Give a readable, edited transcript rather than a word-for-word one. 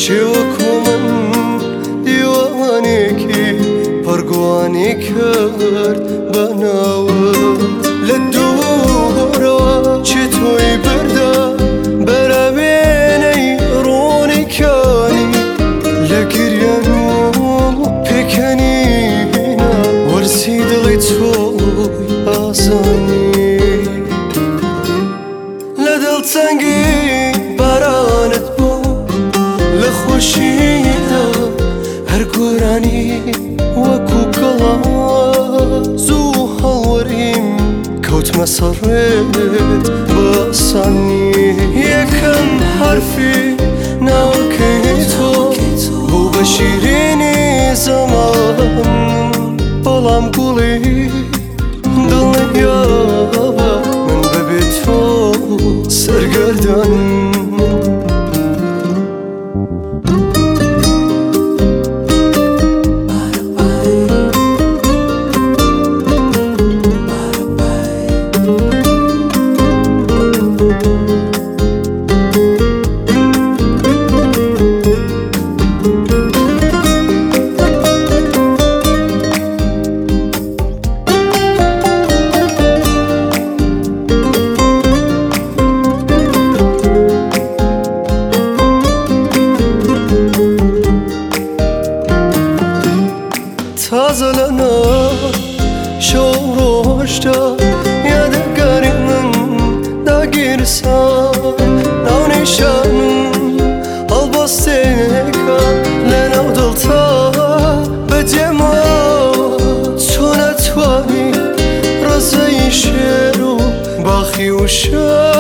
وەکو من دیوانێکی پەرگوانی کرد بە ناوت لە دوورەوە چی تۆی بردە بەرە وێنەی ڕوونیکانی لە گریان و پێکەنینە وەرسی دڵی تۆی ئازانی لە دڵتەنگی بارانت بوو لە خۆشیدا هەر گۆرانی وەکو گەڵاز و هەڵوەریم کەوتمە سەڕێت بە ئاسانی یەکەم حرفی ناوەکەی تۆ بوو بە شیرینی زەمان بەڵام گوڵی دڵنیابە من بەبێ تۆ سەرگەردان تازە لەنا شەو ڕۆژدا یادەگاری من داگیرسا ناونیشانم هەڵبەستێکە لە ناو دڵتا بەجێما تۆ نەتوانی ڕزەی شێر و باخی و شە